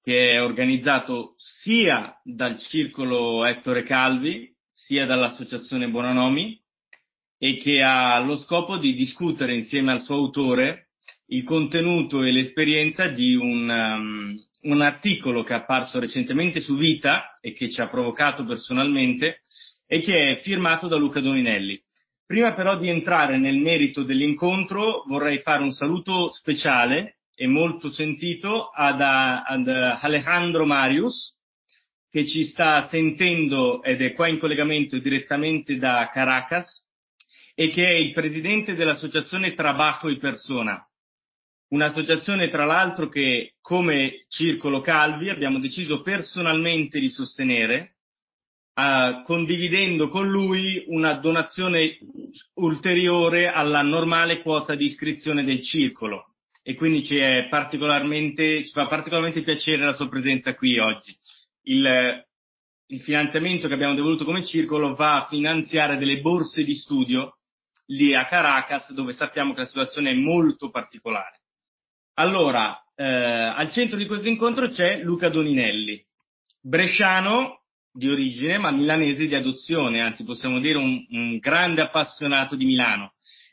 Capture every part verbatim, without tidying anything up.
che è organizzato sia dal Circolo Ettore Calvi, sia dall'Associazione Buonanomi, e che ha lo scopo di discutere insieme al suo autore il contenuto e l'esperienza di un, um, un articolo che è apparso recentemente su Vita e che ci ha provocato personalmente e che è firmato da Luca Doninelli. Prima però di entrare nel merito dell'incontro vorrei fare un saluto speciale e molto sentito ad, ad Alejandro Marius, che ci sta sentendo ed è qua in collegamento direttamente da Caracas e che è il presidente dell'associazione Trabajo y Persona, un'associazione tra l'altro che come Circolo Calvi abbiamo deciso personalmente di sostenere, Uh, condividendo con lui una donazione ulteriore alla normale quota di iscrizione del circolo, e quindi ci è particolarmente, ci fa particolarmente piacere la sua presenza qui oggi. Il, il finanziamento che abbiamo devoluto come circolo va a finanziare delle borse di studio lì a Caracas, dove sappiamo che la situazione è molto particolare. Allora, eh, al centro di questo incontro c'è Luca Doninelli, bresciano di origine, ma milanese di adozione, anzi possiamo dire un, un grande appassionato di Milano.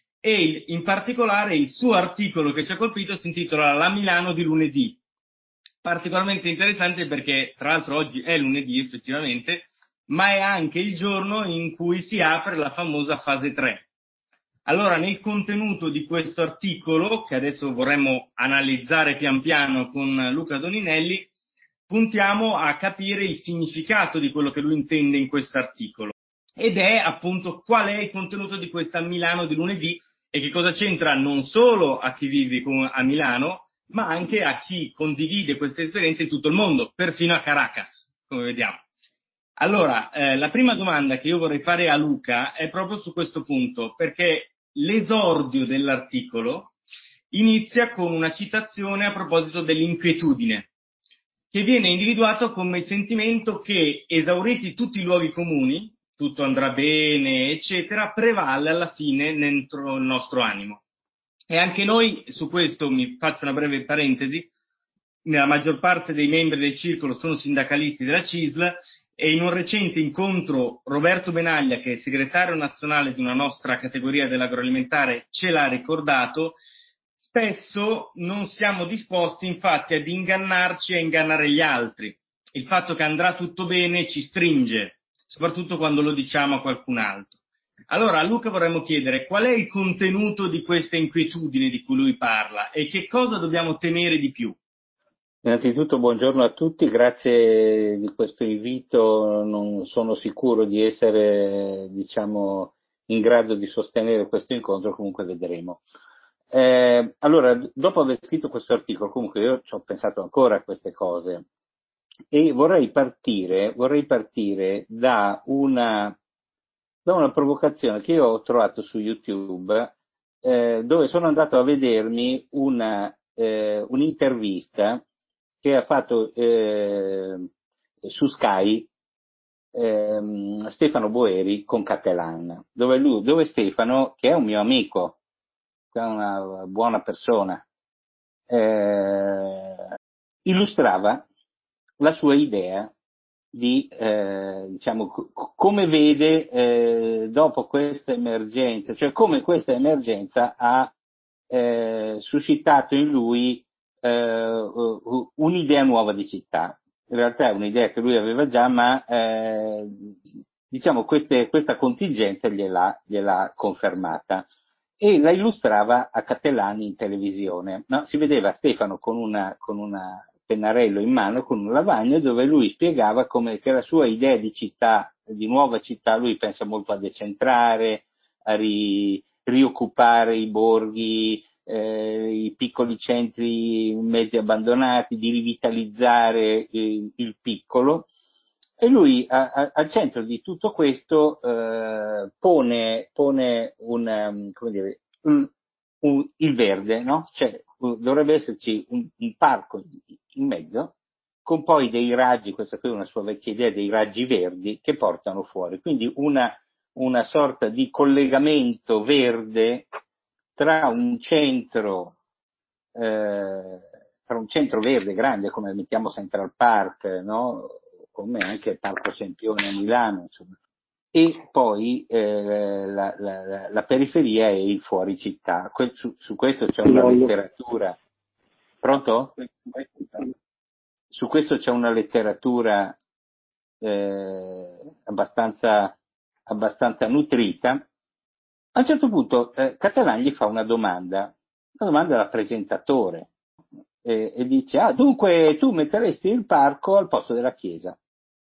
E in particolare il suo articolo che ci ha colpito si intitola La Milano di lunedì. Particolarmente interessante perché, tra l'altro, oggi è lunedì effettivamente, ma è anche il giorno in cui si apre la famosa fase tre. Allora, nel contenuto di questo articolo, che adesso vorremmo analizzare pian piano con Luca Doninelli, puntiamo a capire il significato di quello che lui intende in questo articolo, ed è appunto qual è il contenuto di questa Milano di lunedì e che cosa c'entra non solo a chi vive a Milano, ma anche a chi condivide queste esperienze in tutto il mondo, perfino a Caracas, come vediamo. Allora, eh, la prima domanda che io vorrei fare a Luca è proprio su questo punto, perché l'esordio dell'articolo inizia con una citazione a proposito dell'inquietudine, che viene individuato come il sentimento che, esauriti tutti i luoghi comuni, tutto andrà bene, eccetera, prevale alla fine dentro il nostro animo. E anche noi, su questo mi faccio una breve parentesi, nella maggior parte dei membri del circolo sono sindacalisti della C I S L, e in un recente incontro Roberto Benaglia, che è segretario nazionale di una nostra categoria dell'agroalimentare, ce l'ha ricordato. Spesso non siamo disposti infatti ad ingannarci e a ingannare gli altri. Il fatto che andrà tutto bene ci stringe, soprattutto quando lo diciamo a qualcun altro. Allora a Luca vorremmo chiedere qual è il contenuto di questa inquietudine di cui lui parla e che cosa dobbiamo temere di più. Innanzitutto buongiorno a tutti, grazie di questo invito, non sono sicuro di essere, diciamo, in grado di sostenere questo incontro, comunque vedremo. Eh, allora, dopo aver scritto questo articolo, comunque io ci ho pensato ancora a queste cose e vorrei partire, vorrei partire da una, da una provocazione che io ho trovato su YouTube, eh, dove sono andato a vedermi una, eh, un'intervista che ha fatto eh, su Sky ehm, Stefano Boeri con Cattelan, dove, lui, dove Stefano, che è un mio amico, che è una buona persona, eh, illustrava la sua idea di, eh, diciamo, c- come vede eh, dopo questa emergenza, cioè come questa emergenza ha eh, suscitato in lui eh, un'idea nuova di città. In realtà è un'idea che lui aveva già, ma eh, diciamo queste, questa contingenza gliel'ha, gliel'ha confermata e la illustrava a Catellani in televisione. No? Si vedeva Stefano con una, con una pennarello in mano, con un lavagno, dove lui spiegava come che la sua idea di città, di nuova città, lui pensa molto a decentrare, a ri, rioccupare i borghi, eh, i piccoli centri mezzi abbandonati, di rivitalizzare il, il piccolo. E lui a, a, al centro di tutto questo eh, pone, pone un, um, come dire, un, un, il verde, no? Cioè uh, dovrebbe esserci un, un parco in mezzo con poi dei raggi, questa qui è una sua vecchia idea, dei raggi verdi che portano fuori. Quindi una, una sorta di collegamento verde tra un centro eh, tra un centro verde grande come mettiamo Central Park, no? Come anche il Parco Sempione a Milano, insomma. E poi eh, la, la, la periferia e il fuori città. Que- su, su questo c'è una letteratura. Pronto? Su questo c'è una letteratura eh, abbastanza, abbastanza nutrita. A un certo punto eh, Catalan gli fa una domanda, una domanda da presentatore, e, e dice: ah, dunque tu metteresti il parco al posto della chiesa.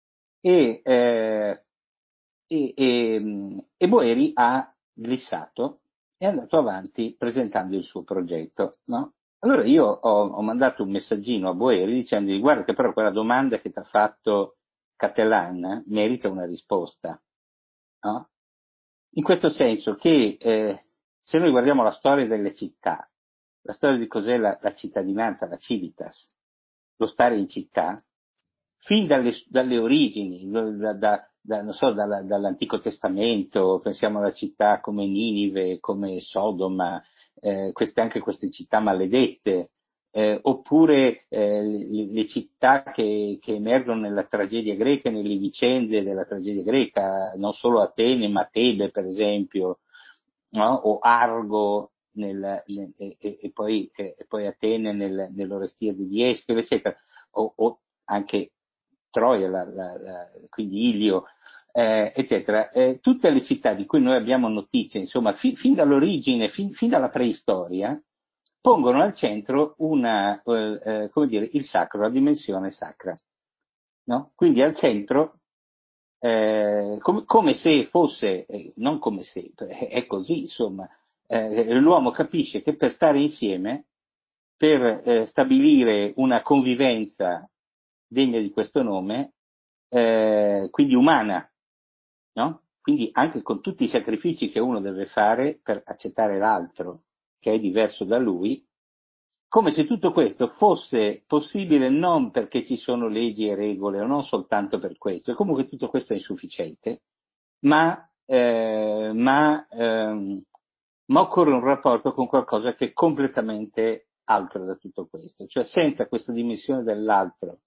E, eh, e, e, e Boeri ha glissato e è andato avanti presentando il suo progetto, no? Allora io ho, ho mandato un messaggino a Boeri dicendogli: guarda che però quella domanda che ti ha fatto Catalan merita una risposta, no? In questo senso che eh, se noi guardiamo la storia delle città, la storia di cos'è la, la cittadinanza, la civitas, lo stare in città, fin dalle, dalle origini, da, da, da, non so, dalla, dall'Antico Testamento, pensiamo alla città come Ninive, come Sodoma, eh, queste, anche queste città maledette, eh, oppure eh, le, le città che, che emergono nella tragedia greca, nelle vicende della tragedia greca, non solo Atene, ma Tebe per esempio, no? O Argo, nel, nel, e, e, poi, e, poi Atene nel, nell'Orestia di Eschilo, eccetera, o, o anche Troia, la, la, la, quindi Ilio, eh, eccetera. Eh, tutte le città di cui noi abbiamo notizie, insomma, fi, fin dall'origine, fin, fin dalla preistoria, pongono al centro una, eh, eh, come dire, il sacro, la dimensione sacra, no? Quindi al centro, eh, com- come se fosse, eh, non come se, è così, insomma, eh, l'uomo capisce che per stare insieme, per eh, stabilire una convivenza degna di questo nome, eh, quindi umana, no? Quindi anche con tutti i sacrifici che uno deve fare per accettare l'altro, che è diverso da lui, come se tutto questo fosse possibile non perché ci sono leggi e regole, o non soltanto per questo, e comunque tutto questo è insufficiente, ma, eh, ma, ehm, ma occorre un rapporto con qualcosa che è completamente altro da tutto questo, cioè senza questa dimensione dell'altro,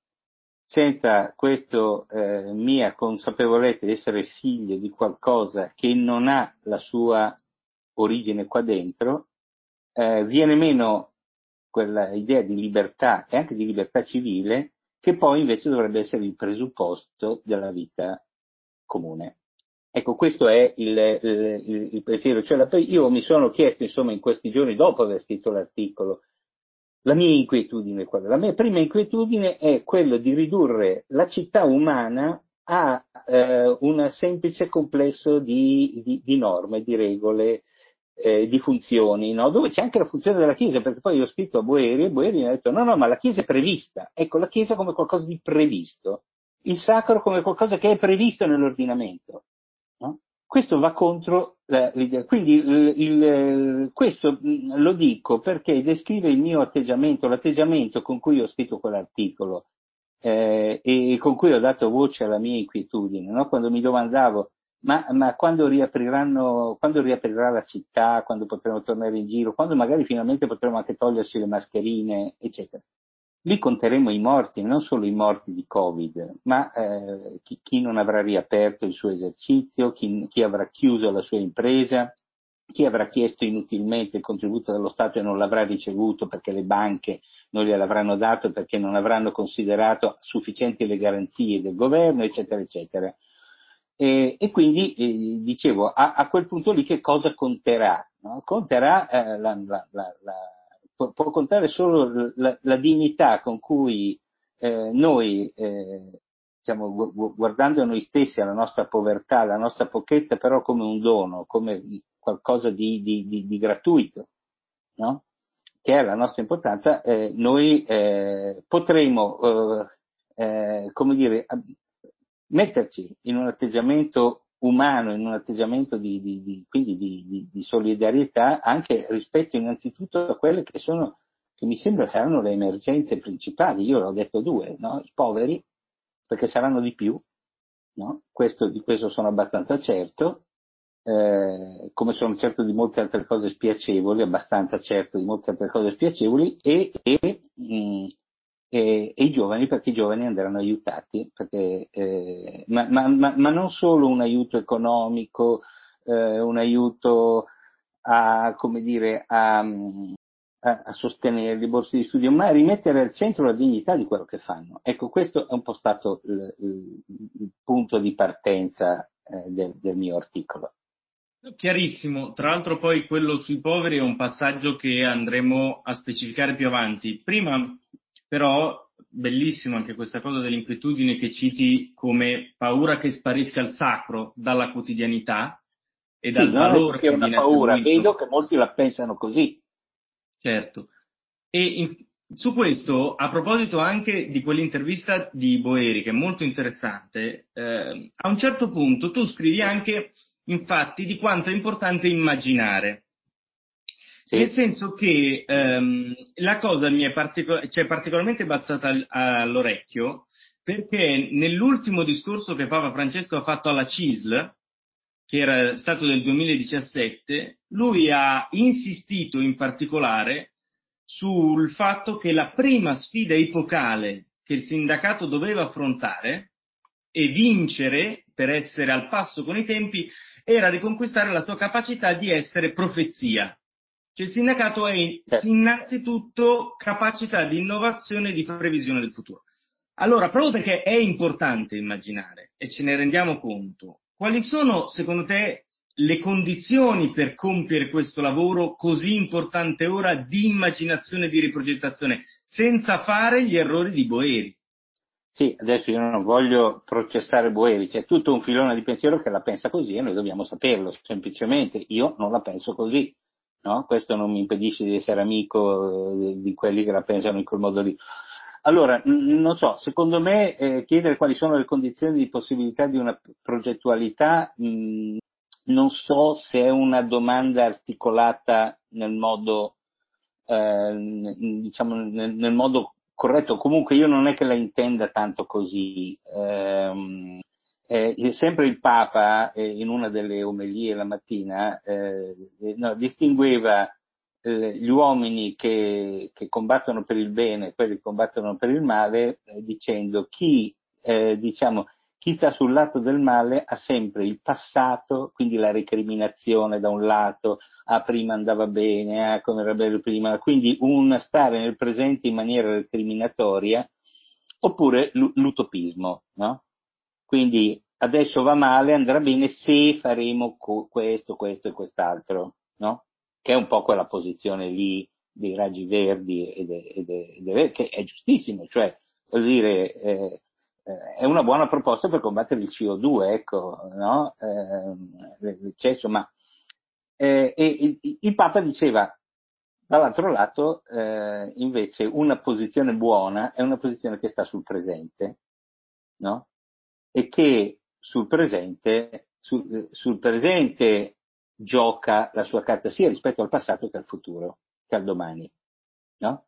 senza questa eh, mia consapevolezza di essere figlio di qualcosa che non ha la sua origine qua dentro, eh, viene meno quella idea di libertà e anche di libertà civile che poi invece dovrebbe essere il presupposto della vita comune. Ecco, questo è il, il, il pensiero. Cioè, la, io mi sono chiesto, insomma, in questi giorni, dopo aver scritto l'articolo, la mia inquietudine, la mia prima inquietudine è quella di ridurre la città umana a eh, un semplice complesso di, di, di norme, di regole, eh, di funzioni, no? Dove c'è anche la funzione della Chiesa, perché poi io ho scritto a Boeri e Boeri mi ha detto no, no, ma la Chiesa è prevista. Ecco, la Chiesa come qualcosa di previsto, il sacro come qualcosa che è previsto nell'ordinamento. No? Questo va contro eh, l'idea. Quindi il, il, questo mh, lo dico perché descrive il mio atteggiamento, l'atteggiamento con cui ho scritto quell'articolo eh, e con cui ho dato voce alla mia inquietudine, no? Quando mi domandavo ma, ma quando riapriranno, quando riaprirà la città, quando potremo tornare in giro, quando magari finalmente potremo anche togliersi le mascherine, eccetera. Lì conteremo i morti, non solo i morti di Covid, ma eh, chi, chi non avrà riaperto il suo esercizio, chi, chi avrà chiuso la sua impresa, chi avrà chiesto inutilmente il contributo dello Stato e non l'avrà ricevuto perché le banche non gliel'avranno dato, perché non avranno considerato sufficienti le garanzie del governo, eccetera, eccetera. E, e quindi, eh, dicevo, a, a quel punto lì che cosa conterà? No? Conterà eh, la, la, la, la può, può contare solo la, la dignità con cui eh, noi, eh, diciamo, gu- guardando noi stessi, alla nostra povertà, alla nostra pochezza, però come un dono, come qualcosa di, di, di, di gratuito, no? Che è la nostra importanza, eh, noi eh, potremo, eh, eh, come dire, metterci in un atteggiamento umano, in un atteggiamento di, di, di, quindi di, di, di solidarietà anche rispetto innanzitutto a quelle che sono, che mi sembra saranno le emergenze principali. Io l'ho detto due, no? I poveri, perché saranno di più, no? Questo, di questo sono abbastanza certo, eh, come sono certo di molte altre cose spiacevoli, abbastanza certo di molte altre cose spiacevoli, e, e, mh, e, e i giovani, perché i giovani andranno aiutati, perché, eh, ma, ma, ma, ma non solo un aiuto economico, eh, un aiuto a, come dire, a, a, a sostenere le borse di studio, ma a rimettere al centro la dignità di quello che fanno. Ecco, questo è un po' stato il, il, il punto di partenza eh, del, del mio articolo. Chiarissimo, tra l'altro poi quello sui poveri è un passaggio che andremo a specificare più avanti. Prima però, bellissimo anche questa cosa dell'inquietudine che citi come paura che sparisca il sacro dalla quotidianità e Sì, dal non è valore che è che una viene paura, vedo attribuito. che molti la pensano così. Certo. E in- su questo, a proposito anche di quell'intervista di Boeri, che è molto interessante, eh, a un certo punto tu scrivi anche, infatti, di quanto è importante immaginare. Nel Sì, senso che ehm, la cosa mi è partico- cioè, particolarmente balzata al- all'orecchio perché nell'ultimo discorso che Papa Francesco ha fatto alla C I S L, che era stato del duemiladiciassette, lui ha insistito in particolare sul fatto che la prima sfida epocale che il sindacato doveva affrontare e vincere per essere al passo con i tempi era riconquistare la sua capacità di essere profezia. Cioè il sindacato è certo. innanzitutto capacità di innovazione e di previsione del futuro. Allora, proprio perché è importante immaginare e ce ne rendiamo conto, quali sono secondo te le condizioni per compiere questo lavoro così importante ora di immaginazione e di riprogettazione, senza fare gli errori di Boeri? Sì, adesso io non voglio processare Boeri, c'è tutto un filone di pensiero che la pensa così e noi dobbiamo saperlo, semplicemente io non la penso così, no? Questo non mi impedisce di essere amico eh, di quelli che la pensano in quel modo lì. Allora, n- non so, secondo me eh, chiedere quali sono le condizioni di possibilità di una progettualità, mh, non so se è una domanda articolata nel modo, eh, n- diciamo, nel, nel modo corretto. Comunque io non è che la intenda tanto così. Ehm, eh, sempre il Papa, eh, in una delle omelie la mattina, eh, eh, no, distingueva eh, gli uomini che, che combattono per il bene e quelli che combattono per il male, eh, dicendo chi, eh, diciamo, chi sta sul lato del male ha sempre il passato, quindi la recriminazione da un lato, ah prima andava bene, ah come era bello prima, quindi un stare nel presente in maniera recriminatoria, oppure l'utopismo, no? Quindi adesso va male, andrà bene se faremo co- questo, questo e quest'altro, no? Che è un po' quella posizione lì dei raggi verdi ed è, ed è, ed è, che è giustissimo, cioè, vuol dire, eh, eh, è una buona proposta per combattere il C O due, ecco, no? Eh, l'eccesso, ma eh, e il, il Papa diceva, dall'altro lato, eh, invece, una posizione buona è una posizione che sta sul presente, no? E che sul presente, sul, sul presente gioca la sua carta sia rispetto al passato che al futuro, che al domani, no?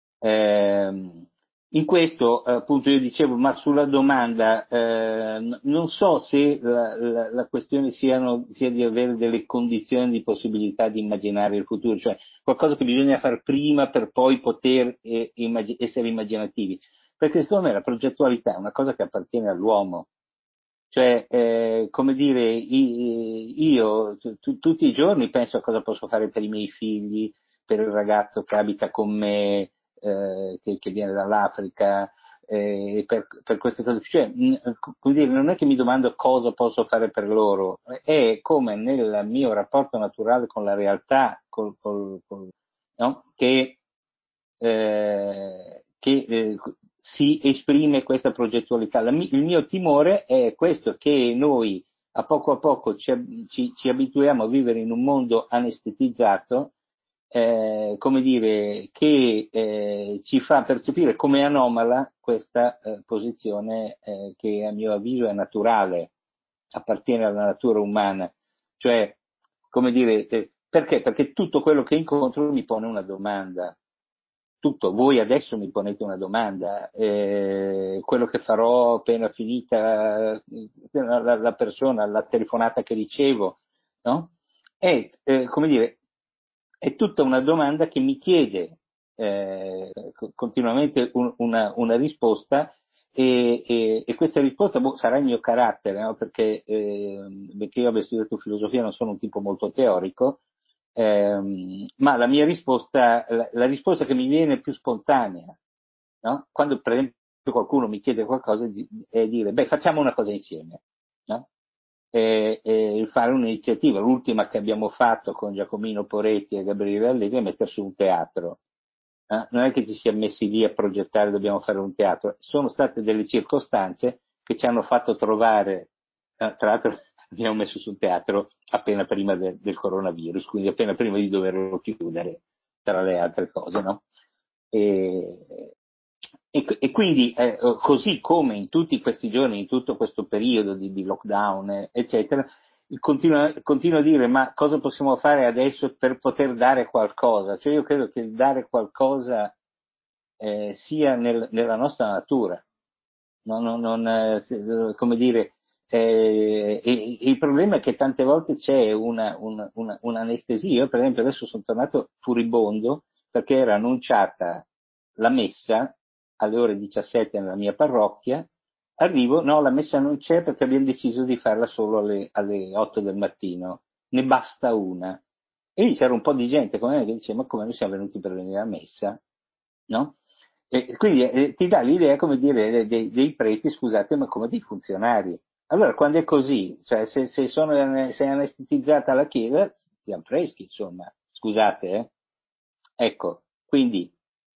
Ehm, in questo, appunto, io dicevo, ma sulla domanda, eh, n- non so se la, la- la questione siano, sia di avere delle condizioni di possibilità di immaginare il futuro, cioè qualcosa che bisogna fare prima per poi poter eh, immag- essere immaginativi. Perché secondo me la progettualità è una cosa che appartiene all'uomo. Cioè, eh, come dire, i- io tu- tu- tutti i giorni penso a cosa posso fare per i miei figli, per il ragazzo che abita con me, eh, che, che viene dall'Africa, eh, per, per queste cose. Cioè, mh, come dire, non è che mi domando cosa posso fare per loro, è come nel mio rapporto naturale con la realtà, col, col- col- no? che, eh, che eh, si esprime questa progettualità. La mi- il mio timore è questo, che noi a poco a poco ci, ab- ci- ci abituiamo a vivere in un mondo anestetizzato, eh, come dire, che eh, ci fa percepire come anomala questa eh, posizione eh, che a mio avviso è naturale, appartiene alla natura umana. Cioè, come dire, eh, perché? Perché tutto quello che incontro mi pone una domanda. Tutto, voi adesso mi ponete una domanda, eh, quello che farò appena finita eh, la, la persona, la telefonata che ricevo, no? È, eh, come dire, è tutta una domanda che mi chiede eh, continuamente un, una, una risposta e, e, e questa risposta boh, sarà il mio carattere, no? Perché, eh, perché io abbia studiato filosofia, non sono un tipo molto teorico, ehm, ma la mia risposta, la, la risposta che mi viene più spontanea, no? Quando per esempio qualcuno mi chiede qualcosa è dire, beh, facciamo una cosa insieme, no? E, e fare un'iniziativa. L'ultima che abbiamo fatto con Giacomino Poretti e Gabriele Allegri è mettere su un teatro. Eh? Non è che ci siamo messi lì a progettare dobbiamo fare un teatro, sono state delle circostanze che ci hanno fatto trovare, eh, tra l'altro abbiamo messo su un teatro appena prima de, del coronavirus, quindi appena prima di doverlo chiudere, tra le altre cose, no? E, e, e quindi, eh, così come in tutti questi giorni, in tutto questo periodo di, di lockdown, eh, eccetera, continuo, continuo a dire ma cosa possiamo fare adesso per poter dare qualcosa? Cioè io credo che il dare qualcosa eh, sia nel, nella nostra natura, non, non, non, eh, come dire, eh, e, e il problema è che tante volte c'è una, una, una, un'anestesia. Io per esempio adesso sono tornato furibondo perché era annunciata la messa alle ore diciassette nella mia parrocchia, arrivo, no, la messa non c'è perché abbiamo deciso di farla solo alle, alle otto del mattino, ne basta una. E lì c'era un po' di gente come me che diceva, ma come noi siamo venuti per venire a messa? No? E quindi eh, ti dà l'idea, come dire, dei, dei preti, scusate, ma come dei funzionari. Allora, quando è così, cioè se, se, sono, se è anestetizzata la Chiesa, siamo freschi, insomma, scusate, eh? Ecco, quindi,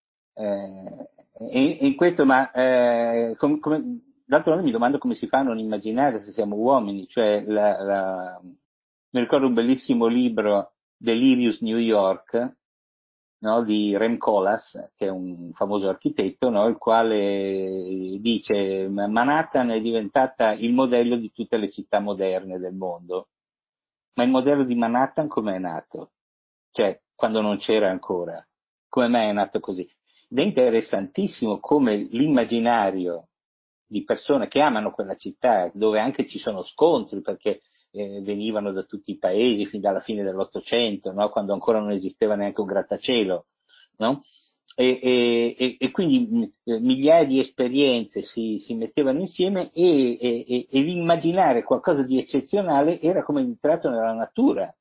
eh, in, in questo, ma, eh, com, come, d'altro modo mi domando come si fa a non immaginare se siamo uomini, cioè, la, la, mi ricordo un bellissimo libro, Delirious New York, no, di Rem Koolhaas, che è un famoso architetto, no, il quale dice Manhattan è diventata il modello di tutte le città moderne del mondo. Ma il modello di Manhattan come è nato? Cioè, quando non c'era ancora. Come mai è nato così? Ed è interessantissimo come l'immaginario di persone che amano quella città, dove anche ci sono scontri, perché eh, venivano da tutti i paesi fin dalla fine dell'Ottocento, no? Quando ancora non esisteva neanche un grattacielo, no? E, e, e quindi mh, migliaia di esperienze si, si mettevano insieme e, e, e l'immaginare qualcosa di eccezionale era come entrato nella natura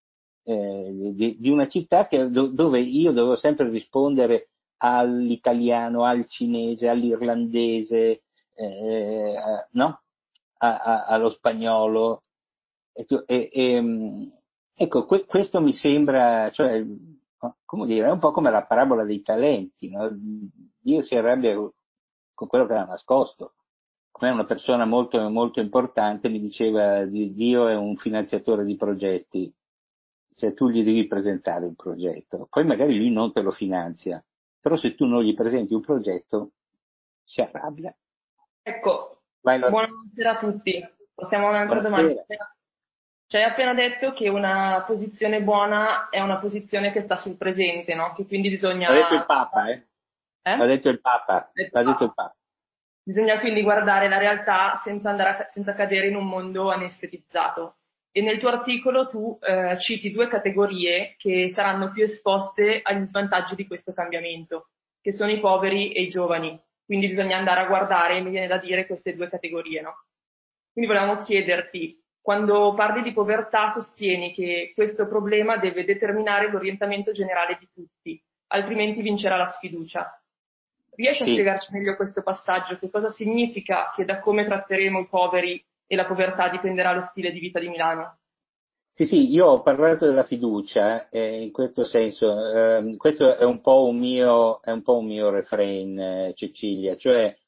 eh, di, di una città che, do, dove io dovevo sempre rispondere all'italiano, al cinese, all'irlandese, eh, no? A, a, allo spagnolo. E, e, e, ecco, que, questo mi sembra, cioè, come dire, è un po' come la parabola dei talenti, no? Dio si arrabbia con quello che ha nascosto. Come una persona molto, molto importante mi diceva, Dio è un finanziatore di progetti, se tu gli devi presentare un progetto, poi magari lui non te lo finanzia, però se tu non gli presenti un progetto si arrabbia. Ecco, Vai, Lore. buonasera a tutti. Passiamo a un'altra domanda. Buonasera. Ci hai appena detto che una posizione buona è una posizione che sta sul presente, no? Che quindi bisogna... L'ha detto il Papa, eh? Eh? L'ha detto il Papa, l'ha detto il Papa. Bisogna quindi guardare la realtà senza, andare a, senza cadere in un mondo anestetizzato. E nel tuo articolo tu eh, citi due categorie che saranno più esposte agli svantaggi di questo cambiamento, che sono i poveri e i giovani. Quindi bisogna andare a guardare, mi viene da dire, queste due categorie, no? Quindi volevamo chiederti, quando parli di povertà sostieni che questo problema deve determinare l'orientamento generale di tutti, altrimenti vincerà la sfiducia. Riesci a Sì. spiegarci meglio questo passaggio? Che cosa significa che da come tratteremo i poveri e la povertà dipenderà lo stile di vita di Milano? Sì, sì, io ho parlato della fiducia, eh, in questo senso, ehm, questo è un po' un mio, è un po' un mio refrain, eh, Cecilia, cioè,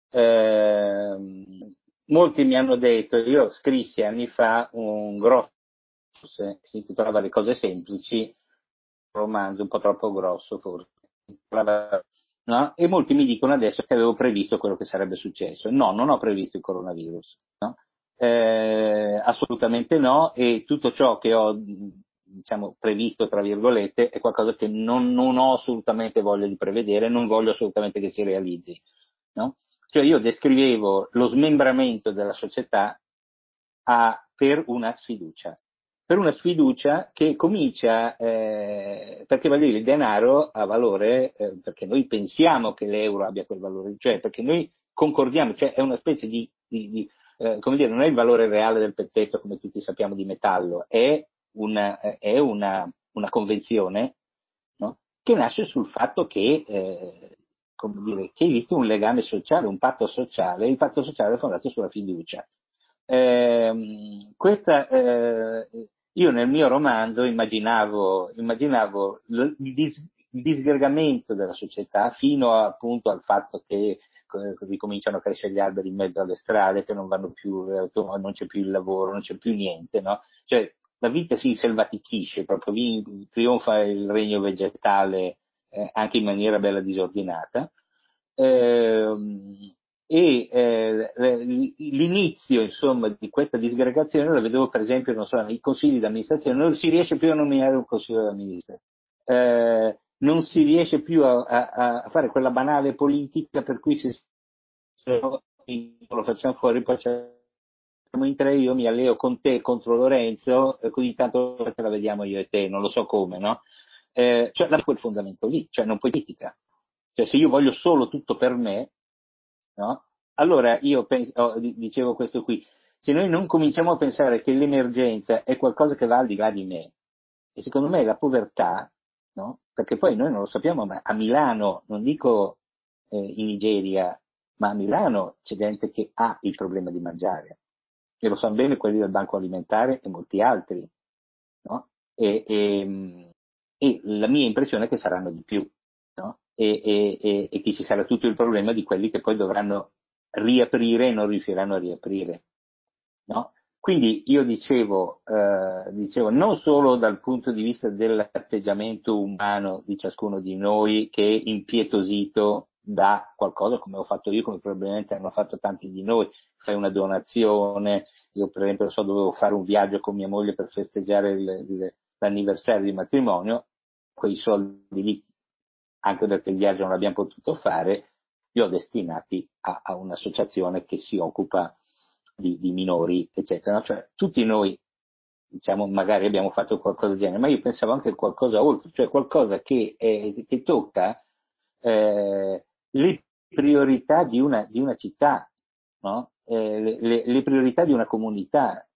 ehm, molti mi hanno detto, io scrissi anni fa un grosso, che si intitolava Le cose semplici, un romanzo un po' troppo grosso forse, no? E molti mi dicono adesso che avevo previsto quello che sarebbe successo. No, non ho previsto il coronavirus, no? Eh, assolutamente no, e tutto ciò che ho diciamo previsto tra virgolette è qualcosa che non, non ho assolutamente voglia di prevedere, non voglio assolutamente che si realizzi, no? Cioè io descrivevo lo smembramento della società a, per una sfiducia, per una sfiducia che comincia, eh, perché voglio dire, il denaro ha valore, eh, perché noi pensiamo che l'euro abbia quel valore, cioè perché noi concordiamo, cioè è una specie di, di, di eh, come dire, non è il valore reale del pezzetto, come tutti sappiamo, di metallo, è una, è una, una convenzione, no? Che nasce sul fatto che, eh, come dire, che esiste un legame sociale, un patto sociale, il patto sociale è fondato sulla fiducia. Eh, questa, eh, io nel mio romanzo immaginavo, immaginavo il, dis, il disgregamento della società fino a, appunto al fatto che ricominciano a crescere gli alberi in mezzo alle strade, che non vanno più, non c'è più il lavoro, non c'è più niente, no? Cioè la vita si selvatichisce, proprio trionfa il regno vegetale eh, anche in maniera bella disordinata. Eh, e eh, l'inizio insomma di questa disgregazione la vedevo per esempio, non so, nei consigli di amministrazione, non si riesce più a nominare un consiglio di amministrazione, eh, non si riesce più a, a, a fare quella banale politica per cui se lo facciamo fuori, poi siamo in tre, io mi alleo con te contro Lorenzo, eh, così tanto ce la vediamo io e te, non lo so come, no? Eh, cioè, da quel fondamento lì, cioè non politica. Cioè, se io voglio solo tutto per me, no? Allora io penso, oh, dicevo questo qui, se noi non cominciamo a pensare che l'emergenza è qualcosa che va al di là di me, e secondo me la povertà, no? Perché poi noi non lo sappiamo, ma a Milano, non dico eh, in Nigeria, ma a Milano c'è gente che ha il problema di mangiare, e lo sanno bene quelli del Banco Alimentare e molti altri, no? E, e, e la mia impressione è che saranno di più, no? E, e, e, e che ci sarà tutto il problema di quelli che poi dovranno riaprire e non riusciranno a riaprire, no? Quindi io dicevo, eh, dicevo, non solo dal punto di vista dell'atteggiamento umano di ciascuno di noi che è impietosito da qualcosa come ho fatto io, come probabilmente hanno fatto tanti di noi, fai una donazione, io per esempio so dovevo fare un viaggio con mia moglie per festeggiare il, il, l'anniversario di matrimonio, quei soldi lì, anche perché il viaggio non l'abbiamo potuto fare, li ho destinati a, a un'associazione che si occupa di, di minori, eccetera. Cioè, tutti noi, diciamo, magari abbiamo fatto qualcosa del genere, ma io pensavo anche a qualcosa oltre, cioè qualcosa che, eh, che tocca eh, le priorità di una, di una città, no? eh, le, le, le priorità di una comunità.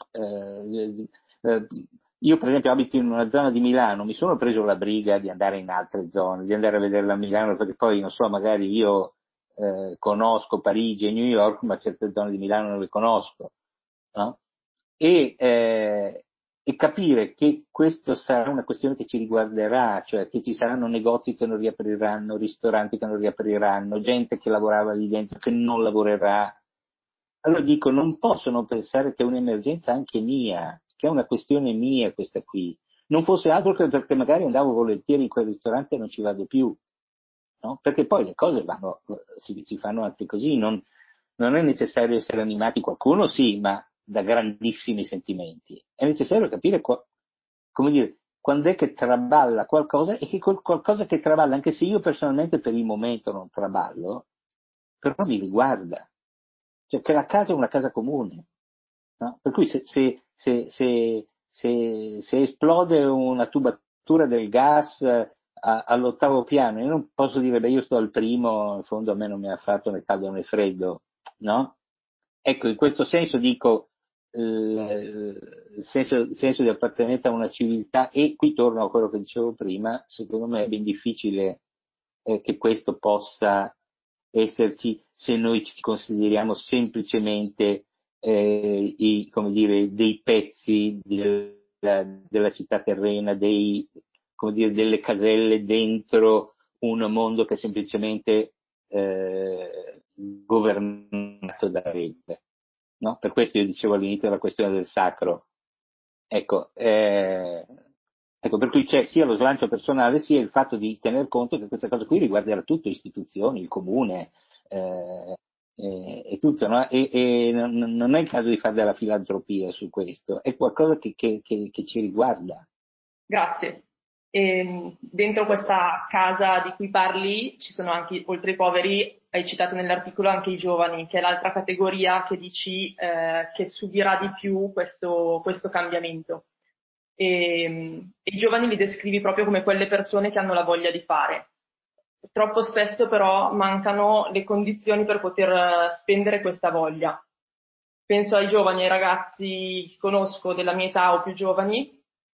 Eh, eh, io per esempio abito in una zona di Milano, mi sono preso la briga di andare in altre zone, di andare a vederla a Milano, perché poi non so, magari io eh, conosco Parigi e New York, ma certe zone di Milano non le conosco, no? E, eh, e capire che questo sarà una questione che ci riguarderà, cioè che ci saranno negozi che non riapriranno, ristoranti che non riapriranno, gente che lavorava lì dentro che non lavorerà. Allora dico, non posso non pensare che è un'emergenza anche mia, che è una questione mia questa qui. Non fosse altro che perché magari andavo volentieri in quel ristorante e non ci vado più, no? Perché poi le cose vanno, si, si fanno anche così, non, non è necessario essere animati, qualcuno sì, ma da grandissimi sentimenti. È necessario capire, qua, come dire, quando è che traballa qualcosa e che quel qualcosa che traballa, anche se io personalmente per il momento non traballo, però mi riguarda. Cioè che la casa è una casa comune, no? Per cui se, se, se, se, se, se esplode una tubatura del gas eh, a, all'ottavo piano, io non posso dire, beh, io sto al primo, in fondo a me non mi ha fatto né caldo né freddo, no? Ecco, in questo senso dico, il, il, senso, il senso di appartenenza a una civiltà, e qui torno a quello che dicevo prima, secondo me è ben difficile eh, che questo possa esserci se noi ci consideriamo semplicemente eh, i, come dire, dei pezzi della, della città terrena, dei, come dire, delle caselle dentro un mondo che è semplicemente eh, governato da regole. No? Per questo io dicevo all'inizio la questione del sacro. Ecco, eh, ecco, per cui c'è sia lo slancio personale sia il fatto di tener conto che questa cosa qui riguarderà tutte le istituzioni, il comune eh, eh, e tutto, no? E, e non, non è il caso di fare della filantropia su questo, è qualcosa che, che, che, che ci riguarda. Grazie. E dentro questa casa di cui parli ci sono anche, oltre ai poveri, hai citato nell'articolo anche i giovani, che è l'altra categoria che dici eh, che subirà di più questo, questo cambiamento. e, e i giovani li descrivi proprio come quelle persone che hanno la voglia di fare. Troppo spesso però mancano le condizioni per poter spendere questa voglia. Penso ai giovani, ai ragazzi che conosco della mia età o più giovani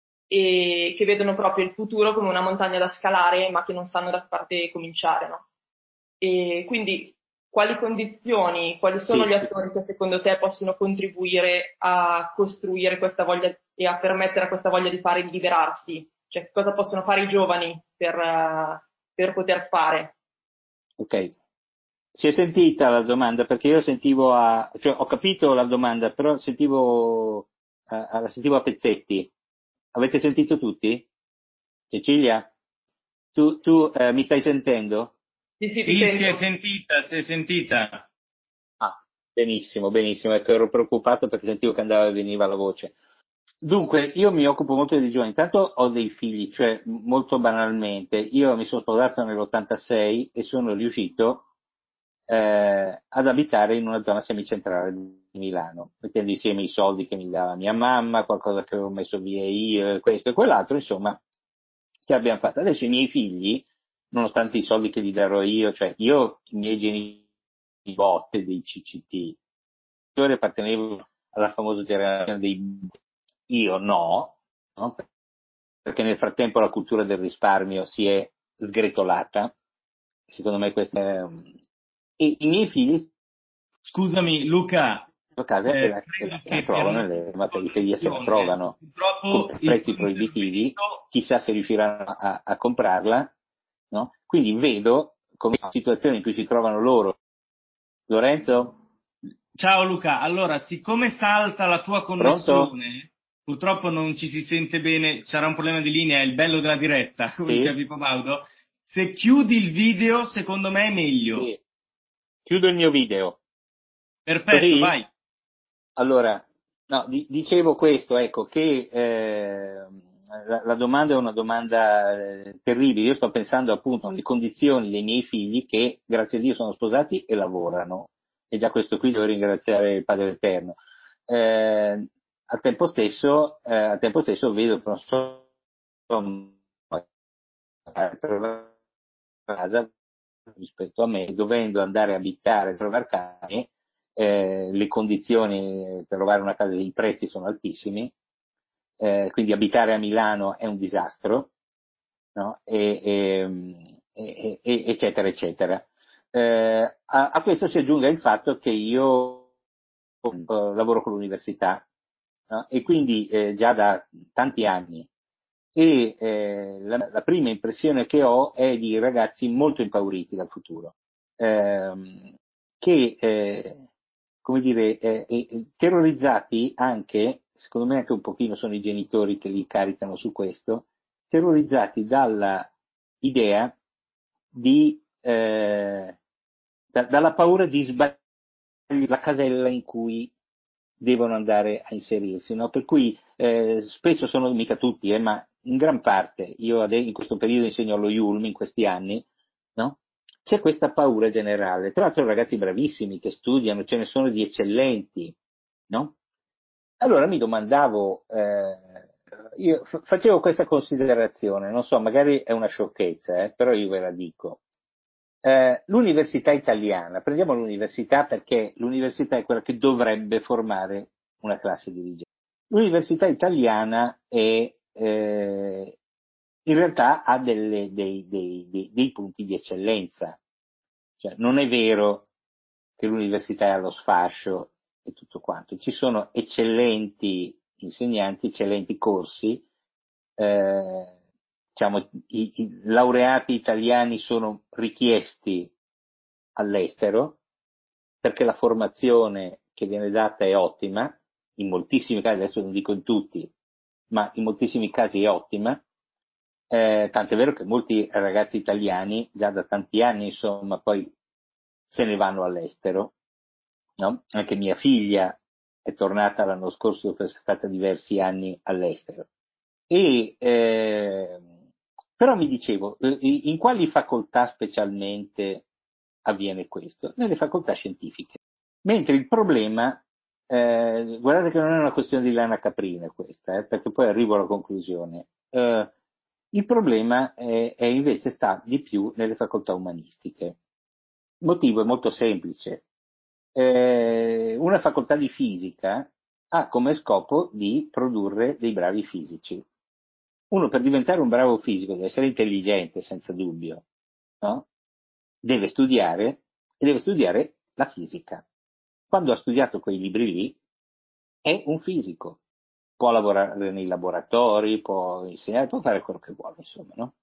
e che vedono proprio il futuro come una montagna da scalare ma che non sanno da che parte cominciare, no? E quindi quali condizioni, quali sono Sì, gli sì. attori che secondo te possono contribuire a costruire questa voglia e a permettere a questa voglia di fare di liberarsi? Cioè cosa possono fare i giovani per, uh, per poter fare? Ok. Si è sentita la domanda perché io sentivo a, cioè ho capito la domanda, però sentivo, eh, la sentivo a pezzetti. Avete sentito tutti? Cecilia? Tu, tu eh, mi stai sentendo? Sì, sì, ti Sì, si è sento. sentita, si è sentita. Ah, benissimo, benissimo, ecco, ero preoccupato perché sentivo che andava e veniva la voce. Dunque, io mi occupo molto di giovani, intanto ho dei figli, cioè molto banalmente, io mi sono sposato nell'ottantasei e sono riuscito eh, ad abitare in una zona semicentrale di Milano, mettendo insieme i soldi che mi dava mia mamma, qualcosa che avevo messo via io, questo e quell'altro, insomma, che abbiamo fatto. Adesso i miei figli, nonostante i soldi che gli darò io, cioè io, i miei genitori, botte dei C C T, appartenevo alla famosa generazione dei io no, no? Perché nel frattempo la cultura del risparmio si è sgretolata, secondo me questo è, e i miei figli Scusami Luca, a casa e eh, la, e la- credo la che per trovano, motivi nella di periferia se la connessione, trovano con purtroppo il tuo prezzi proibitivi, intervento. chissà se riusciranno a, a comprarla, no? Quindi vedo come situazioni in cui si trovano loro. Lorenzo? Ciao Luca, allora siccome salta la tua Pronto? connessione, purtroppo non ci si sente bene, sarà un problema di linea, è il bello della diretta, come diceva Sì? Pippo Baudo. Se chiudi il video, secondo me è meglio. Sì. Chiudo il mio video. Perfetto, Così? vai. Allora, no, di- dicevo questo, ecco, che eh, la, la domanda è una domanda eh, terribile. Io sto pensando appunto alle condizioni dei miei figli che, grazie a Dio, sono sposati e lavorano. E già questo qui devo ringraziare il Padre Eterno. Eh, al tempo stesso, eh, al tempo stesso vedo che non so, casa rispetto a me, dovendo andare a abitare e trovare case, eh, le condizioni per trovare una casa, i prezzi sono altissimi, eh, quindi abitare a Milano è un disastro, no? e, e, e, e, eccetera, eccetera. Eh, a, a questo si aggiunga il fatto che io eh, lavoro con l'università, no? E quindi eh, già da tanti anni e eh, la, la prima impressione che ho è di ragazzi molto impauriti dal futuro, ehm, che, eh, come dire, eh, eh, terrorizzati anche, secondo me anche un pochino sono i genitori che li caricano su questo, terrorizzati dalla idea di, eh, da, dalla paura di sbagliare la casella in cui devono andare a inserirsi, no? Per cui eh, spesso sono, mica tutti, eh, ma in gran parte, io ade- in questo periodo insegno allo Yulm in questi anni, no? C'è questa paura generale. Tra l'altro ragazzi bravissimi che studiano, ce ne sono di eccellenti, no? Allora mi domandavo, eh, io f- facevo questa considerazione, non so, magari è una sciocchezza, eh, però io ve la dico. Eh, l'università italiana, prendiamo l'università perché l'università è quella che dovrebbe formare una classe dirigente. L'università italiana è, eh, in realtà ha delle, dei, dei, dei, dei punti di eccellenza. Cioè, non è vero che l'università è allo sfascio e tutto quanto. Ci sono eccellenti insegnanti, eccellenti corsi, eh, diciamo, i, i laureati italiani sono richiesti all'estero perché la formazione che viene data è ottima, in moltissimi casi, adesso non dico in tutti, ma in moltissimi casi è ottima, eh, tant'è vero che molti ragazzi italiani già da tanti anni, insomma, poi se ne vanno all'estero, no? Anche mia figlia è tornata l'anno scorso dopo essere stata diversi anni all'estero. E, eh, però mi dicevo, eh, in quali facoltà specialmente avviene questo? Nelle facoltà scientifiche. Mentre il problema eh, guardate che non è una questione di lana caprina questa, eh, perché poi arrivo alla conclusione. Eh, il problema è, è invece sta di più nelle facoltà umanistiche. Il motivo è molto semplice. Eh, una facoltà di fisica ha come scopo di produrre dei bravi fisici. Uno per diventare un bravo fisico deve essere intelligente, senza dubbio, no? Deve studiare e deve studiare la fisica. Quando ha studiato quei libri lì, è un fisico. Può lavorare nei laboratori, può insegnare, può fare quello che vuole, insomma, no?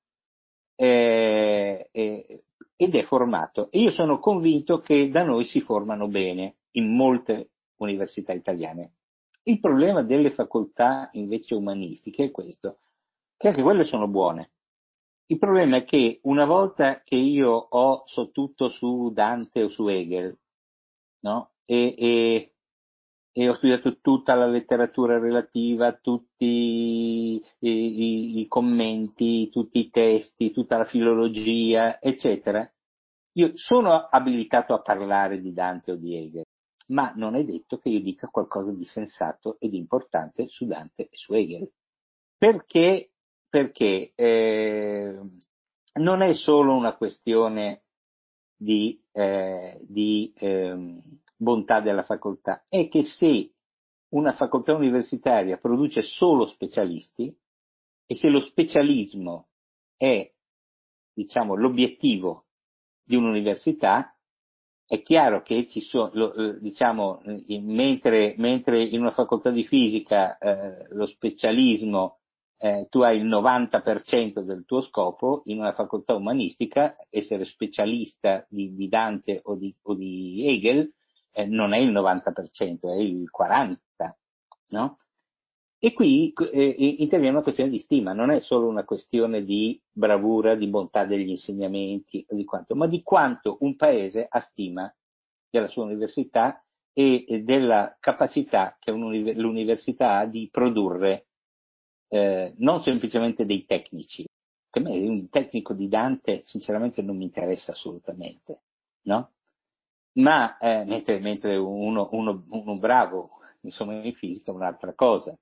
Eh, eh, ed è formato. E io sono convinto che da noi si formano bene in molte università italiane. Il problema delle facoltà invece umanistiche è questo, che anche quelle sono buone. Il problema è che una volta che io ho so tutto su Dante o su Hegel, no? E, e, e ho studiato tutta la letteratura relativa, tutti i, i, i commenti, tutti i testi, tutta la filologia, eccetera. Io sono abilitato a parlare di Dante o di Hegel, ma non è detto che io dica qualcosa di sensato e di importante su Dante e su Hegel. Perché? Perché eh, non è solo una questione di, eh, di eh, bontà della facoltà, è che se una facoltà universitaria produce solo specialisti e se lo specialismo è, diciamo, l'obiettivo di un'università, è chiaro che ci sono, lo, diciamo, mentre, mentre in una facoltà di fisica eh, lo specialismo eh, tu hai il novanta per cento del tuo scopo, in una facoltà umanistica essere specialista di, di Dante o di, o di Hegel eh, non è il novanta per cento, è il quaranta per cento, no? E qui eh, interviene una questione di stima, non è solo una questione di bravura, di bontà degli insegnamenti, di quanto, ma di quanto un paese ha stima della sua università e, e della capacità che l'università ha di produrre eh, non semplicemente dei tecnici, che a me un tecnico di Dante sinceramente non mi interessa assolutamente, no? Ma eh, mentre, mentre uno, uno, uno bravo, insomma, in fisica è un'altra cosa.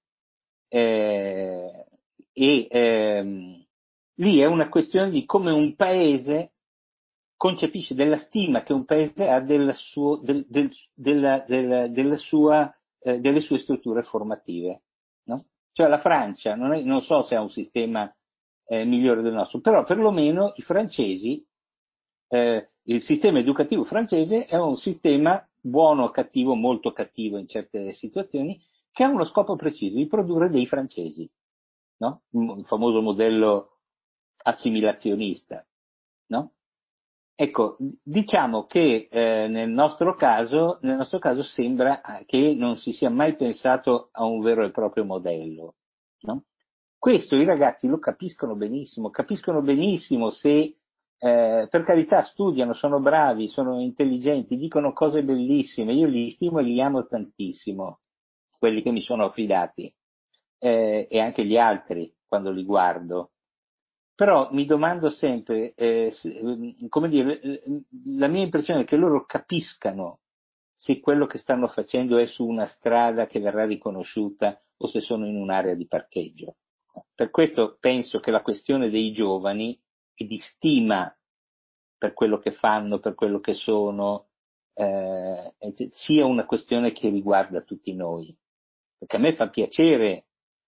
Eh, e ehm, lì è una questione di come un paese concepisce, della stima che un paese ha della, suo, del, del, della, della, della sua, eh, delle sue strutture formative, no? Cioè la Francia, non, è, non so se ha un sistema eh, migliore del nostro, però perlomeno i francesi, eh, il sistema educativo francese è un sistema buono o cattivo, molto cattivo in certe situazioni, che ha uno scopo preciso, di produrre dei francesi, no? Il famoso modello assimilazionista, no? Ecco, diciamo che eh, nel nostro caso, nel nostro caso sembra che non si sia mai pensato a un vero e proprio modello, no? Questo i ragazzi lo capiscono benissimo, capiscono benissimo se eh, per carità studiano, sono bravi, sono intelligenti, dicono cose bellissime, io li stimo e li amo tantissimo, quelli che mi sono affidati, eh, e anche gli altri quando li guardo. Però mi domando sempre, eh, se, come dire, la mia impressione è che loro capiscano se quello che stanno facendo è su una strada che verrà riconosciuta o se sono in un'area di parcheggio. Per questo penso che la questione dei giovani e di stima per quello che fanno, per quello che sono, eh, sia una questione che riguarda tutti noi. Perché a me fa piacere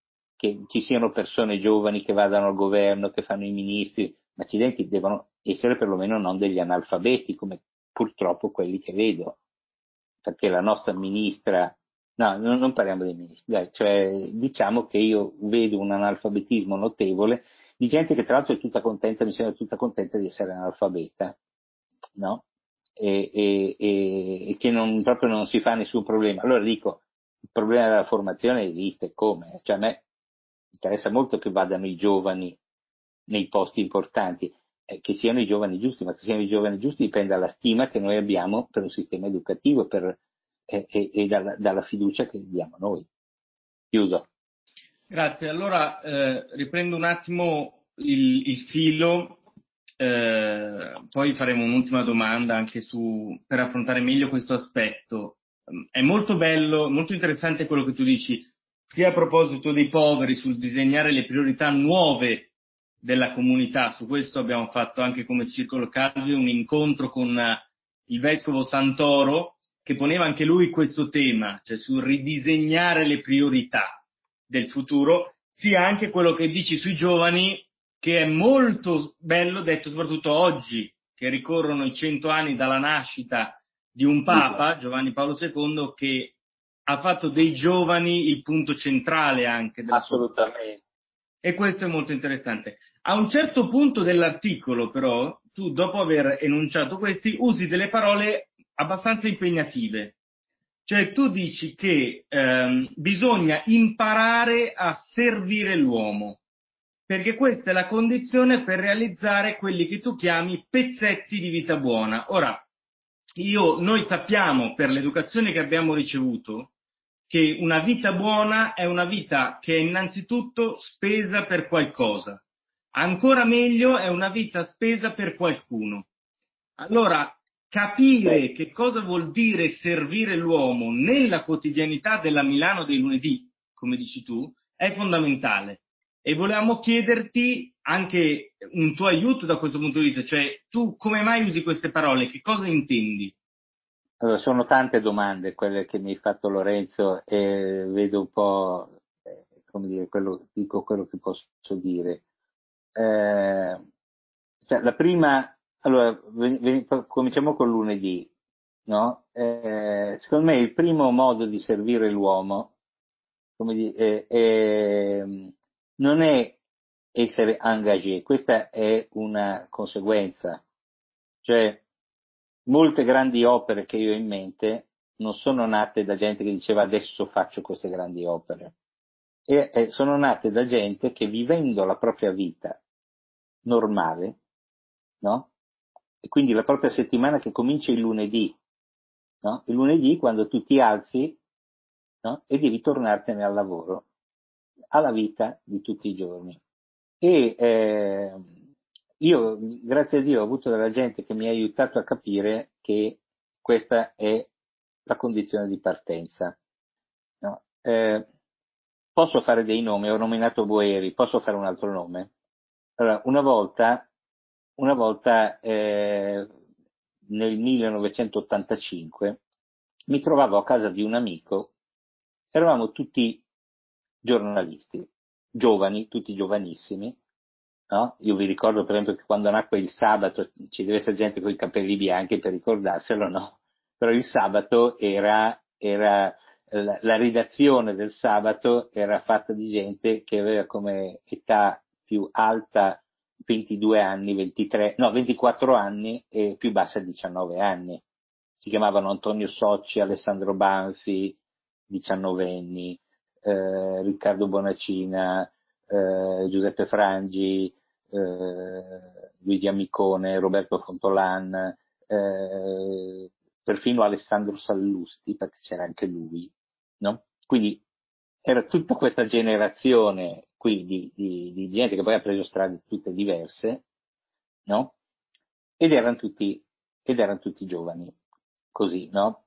che ci siano persone giovani che vadano al governo, che fanno i ministri, ma accidenti devono essere perlomeno non degli analfabeti, come purtroppo quelli che vedo. Perché la nostra ministra, no, non parliamo dei ministri, dai, cioè diciamo che io vedo un analfabetismo notevole di gente che tra l'altro è tutta contenta, mi sembra tutta contenta di essere analfabeta, no? E, e, e, e che non, proprio non si fa nessun problema. Allora dico, il problema della formazione esiste, come? Cioè a me interessa molto che vadano i giovani nei posti importanti, eh, che siano i giovani giusti, ma che siano i giovani giusti dipende dalla stima che noi abbiamo per un sistema educativo per, eh, e, e dalla, dalla fiducia che diamo noi. Chiuso. Grazie, allora eh, riprendo un attimo il, il filo, eh, poi faremo un'ultima domanda anche su, per affrontare meglio questo aspetto. è molto bello, molto interessante quello che tu dici, sia a proposito dei poveri, sul disegnare le priorità nuove della comunità. Su questo abbiamo fatto anche come Circolo Calvi un incontro con il vescovo Santoro, che poneva anche lui questo tema, cioè sul ridisegnare le priorità del futuro, sia anche quello che dici sui giovani, che è molto bello, detto soprattutto oggi, che ricorrono i cento anni dalla nascita di un Papa, Giovanni Paolo secondo, che ha fatto dei giovani il punto centrale anche della sua vita. Assolutamente. E questo è molto interessante. A un certo punto dell'articolo, però, tu dopo aver enunciato questi, usi delle parole abbastanza impegnative. Cioè tu dici che ehm, bisogna imparare a servire l'uomo, perché questa è la condizione per realizzare quelli che tu chiami pezzetti di vita buona. Ora, io, noi sappiamo per l'educazione che abbiamo ricevuto che una vita buona è una vita che è innanzitutto spesa per qualcosa. Ancora meglio è una vita spesa per qualcuno. Allora, capire che cosa vuol dire servire l'uomo nella quotidianità della Milano dei lunedì, come dici tu, è fondamentale. E volevamo chiederti anche un tuo aiuto da questo punto di vista, cioè tu come mai usi queste parole, che cosa intendi? Allora, sono tante domande quelle che mi hai fatto, Lorenzo, e vedo un po', eh, come dire, quello, dico quello che posso dire. Eh, cioè, la prima, allora, ve- ve- cominciamo con lunedì, no? Eh, secondo me il primo modo di servire l'uomo, come dire, è- è- non è essere engagé, questa è una conseguenza. Cioè, molte grandi opere che io ho in mente non sono nate da gente che diceva adesso faccio queste grandi opere, e, e sono nate da gente che vivendo la propria vita normale, no? E quindi la propria settimana che comincia il lunedì, no? Il lunedì quando tu ti alzi, no? E devi tornartene al lavoro, alla vita di tutti i giorni. E eh, io, grazie a Dio, ho avuto della gente che mi ha aiutato a capire che questa è la condizione di partenza. No? Eh, posso fare dei nomi, ho nominato Boeri, posso fare un altro nome? Allora, una volta, una volta eh, nel millenovecentottantacinque mi trovavo a casa di un amico, eravamo tutti giornalisti, giovani, tutti giovanissimi, no? Io vi ricordo per esempio che quando nacque il sabato ci deve essere gente con i capelli bianchi per ricordarselo, no? Però il sabato era, era la, la redazione del sabato era fatta di gente che aveva come età più alta ventidue anni, ventitré, no, ventiquattro anni e più bassa diciannove anni. Si chiamavano Antonio Socci, Alessandro Banfi, diciannovenni, eh, Riccardo Bonacina, eh, Giuseppe Frangi, eh, Luigi Amicone, Roberto Fontolan, eh, perfino Alessandro Sallusti, perché c'era anche lui, no? Quindi era tutta questa generazione qui di, di, di gente che poi ha preso strade tutte diverse, no? Ed erano tutti, ed erano tutti giovani, così, no?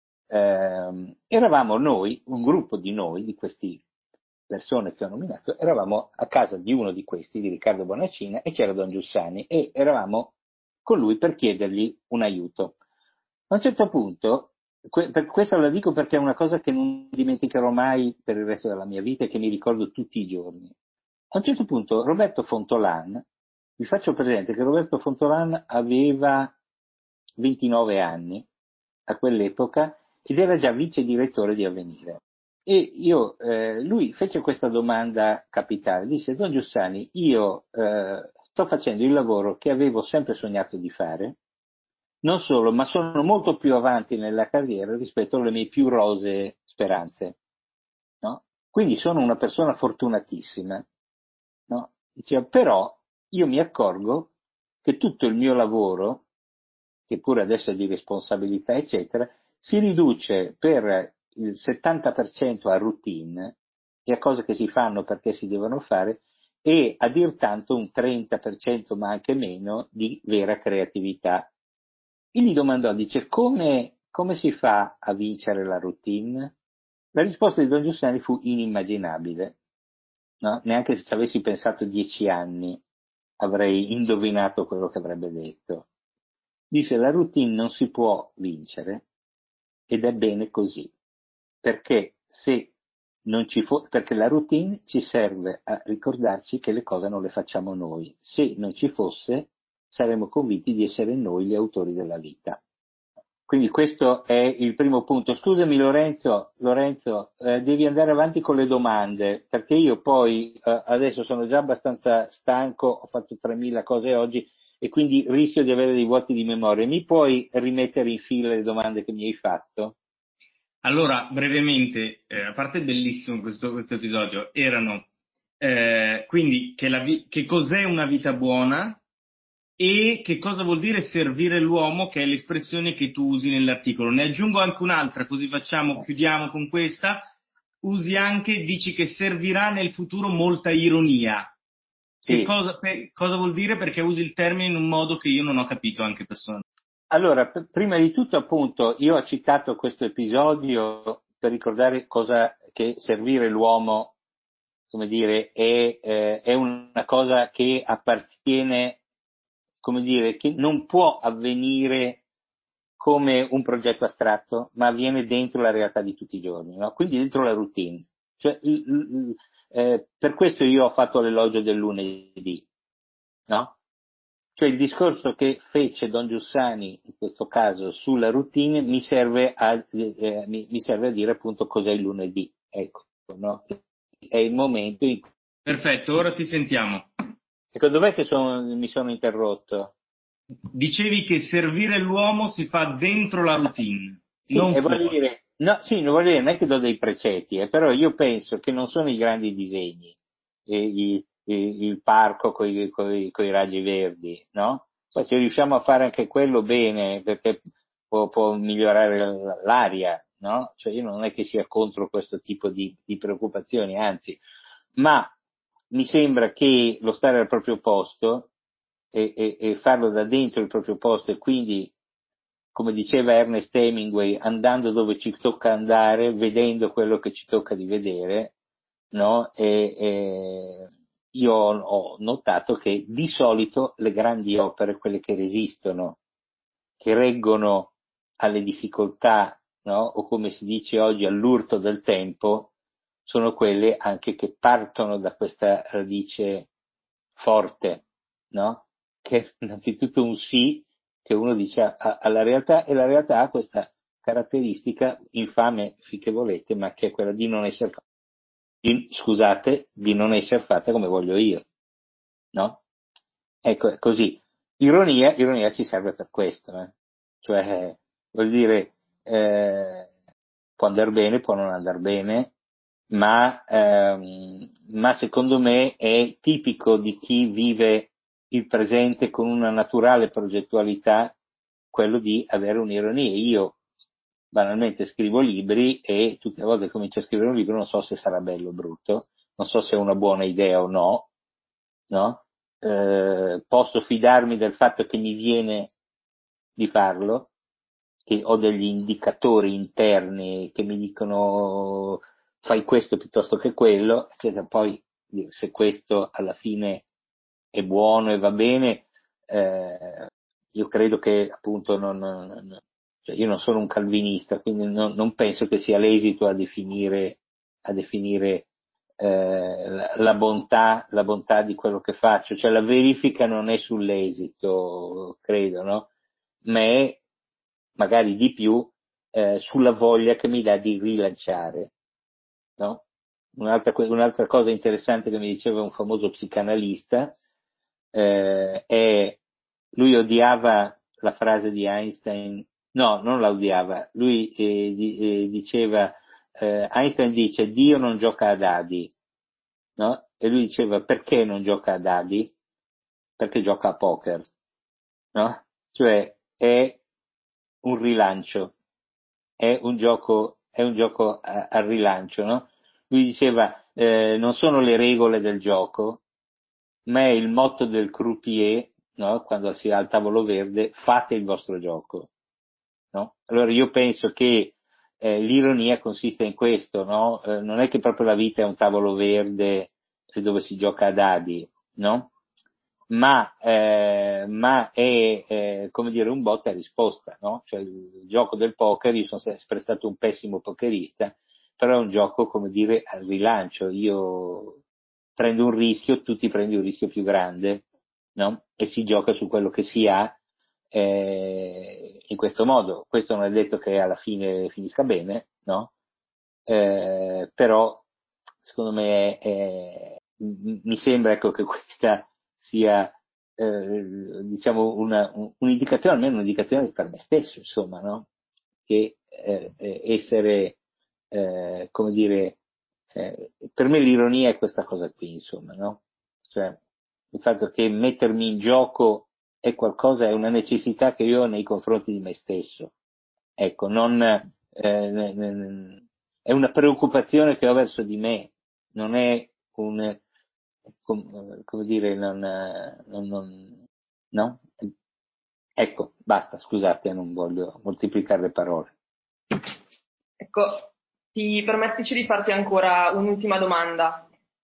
Eh, eravamo noi, un gruppo di noi, di queste persone che ho nominato, eravamo a casa di uno di questi, di Riccardo Bonacina, e c'era Don Giussani, e eravamo con lui per chiedergli un aiuto. A un certo punto, que- per questo la dico perché è una cosa che non dimenticherò mai per il resto della mia vita e che mi ricordo tutti i giorni. A un certo punto Roberto Fontolan, vi faccio presente che Roberto Fontolan aveva ventinove anni a quell'epoca ed era già vice direttore di Avvenire. E io, eh, lui fece questa domanda capitale, disse: Don Giussani, io eh, sto facendo il lavoro che avevo sempre sognato di fare, non solo, ma sono molto più avanti nella carriera rispetto alle mie più rosee speranze, no? Quindi sono una persona fortunatissima, no? Diceva, però io mi accorgo che tutto il mio lavoro, che pure adesso è di responsabilità, eccetera, si riduce per il settanta per cento a routine e a cose che si fanno perché si devono fare, e a dir tanto un trenta per cento, ma anche meno, di vera creatività. E gli domandò, dice, come, come si fa a vincere la routine? La risposta di Don Giussani fu inimmaginabile, no? Neanche se ci avessi pensato dieci anni avrei indovinato quello che avrebbe detto. Disse: la routine non si può vincere, ed è bene così, perché se non ci fo- perché la routine ci serve a ricordarci che le cose non le facciamo noi. Se non ci fosse, saremmo convinti di essere noi gli autori della vita. Quindi questo è il primo punto. Scusami Lorenzo, Lorenzo, eh, devi andare avanti con le domande, perché io poi eh, adesso sono già abbastanza stanco, ho fatto tremila cose oggi e quindi rischio di avere dei vuoti di memoria. Mi puoi rimettere in fila le domande che mi hai fatto? Allora, brevemente, eh, a parte bellissimo questo, questo episodio, erano eh, quindi che, la vi- che cos'è una vita buona e che cosa vuol dire servire l'uomo, che è l'espressione che tu usi nell'articolo. Ne aggiungo anche un'altra, così facciamo, chiudiamo con questa. Usi anche, dici che servirà nel futuro molta ironia. Che Sì. cosa, per- cosa vuol dire? Perché usi il termine in un modo che io non ho capito anche personalmente. Allora, p- prima di tutto, appunto, io ho citato questo episodio per ricordare cosa che servire l'uomo, come dire, è, eh, è una cosa che appartiene, come dire, che non può avvenire come un progetto astratto, ma avviene dentro la realtà di tutti i giorni, no? Quindi dentro la routine. Cioè, l- l- eh, per questo io ho fatto l'elogio del lunedì, no? Cioè il discorso che fece Don Giussani, in questo caso, sulla routine, mi serve a, eh, mi, mi serve a dire appunto cos'è il lunedì. Ecco, no? È il momento in cui... Perfetto, ora ti sentiamo. Ecco, dov'è che sono, mi sono interrotto? Dicevi che servire l'uomo si fa dentro la routine, Sì, non e voglio fuori. dire, no, sì, non voglio dire, non è che do dei precetti, eh, però io penso che non sono i grandi disegni, eh, i- i- il parco con i raggi verdi, no? Poi se riusciamo a fare anche quello bene, perché può, può migliorare l- l'aria, no? Cioè io non è che sia contro questo tipo di, di preoccupazioni, anzi, ma mi sembra che lo stare al proprio posto e, e, e farlo da dentro il proprio posto e quindi, come diceva Ernest Hemingway, andando dove ci tocca andare, vedendo quello che ci tocca di vedere, no? E, e io ho, ho notato che di solito le grandi opere, quelle che resistono, che reggono alle difficoltà, no? O come si dice oggi all'urto del tempo, sono quelle anche che partono da questa radice forte, no? Che è innanzitutto un sì che uno dice a- a- alla realtà, e la realtà ha questa caratteristica infame, finché volete, ma che è quella di non essere, di, scusate, di non essere fatta come voglio io, no? Ecco, è così. Ironia, ironia ci serve per questo, eh? Cioè, vuol dire, eh, può andare bene, può non andare bene, ma, ehm, ma secondo me è tipico di chi vive il presente con una naturale progettualità quello di avere un'ironia. Io banalmente scrivo libri e tutte le volte che comincio a scrivere un libro non so se sarà bello o brutto, non so se è una buona idea o no, no? Eh, posso fidarmi del fatto che mi viene di farlo, che ho degli indicatori interni che mi dicono fai questo piuttosto che quello, eccetera. Poi se questo alla fine è buono e va bene, eh, io credo che appunto non, non- cioè io non sono un calvinista, quindi non, non penso che sia l'esito a definire, a definire eh, la, la bontà, la bontà di quello che faccio, cioè la verifica non è sull'esito, credo, no? Ma è magari di più eh, sulla voglia che mi dà di rilanciare, no? Un'altra, un'altra cosa interessante che mi diceva un famoso psicanalista eh, è, lui odiava la frase di Einstein, no, non la odiava, lui eh, di, eh, diceva, eh, Einstein dice Dio non gioca a dadi, no? E lui diceva perché non gioca a dadi? Perché gioca a poker, no? Cioè è un rilancio, è un gioco, è un gioco a, al rilancio, no? Lui diceva, eh, non sono le regole del gioco, ma è il motto del croupier, no? Quando si è al tavolo verde, fate il vostro gioco. no? Allora io penso che eh, l'ironia consiste in questo, no? Eh, non è che proprio la vita è un tavolo verde dove si gioca a dadi, no? Ma, eh, ma è, eh, come dire, un botta e risposta, no? Cioè il gioco del poker, io sono sempre stato un pessimo pokerista, però è un gioco, come dire, al rilancio. Io prendo un rischio, tu ti prendi un rischio più grande, no? E si gioca su quello che si ha, eh, in questo modo. Questo non è detto che alla fine finisca bene, no? Eh, però, secondo me, è, mi sembra, ecco, che questa sia, eh, diciamo, una, un'indicazione, almeno un'indicazione per me stesso, insomma, no? Che eh, essere, eh, come dire, eh, per me l'ironia è questa cosa qui, insomma, no? Cioè, il fatto che mettermi in gioco è qualcosa, è una necessità che io ho nei confronti di me stesso. Ecco, non, eh, è una preoccupazione che ho verso di me, non è un, come dire, non, non, non, no? Ecco, basta, scusate, non voglio moltiplicare le parole. Ecco, ti permettici di farti ancora un'ultima domanda.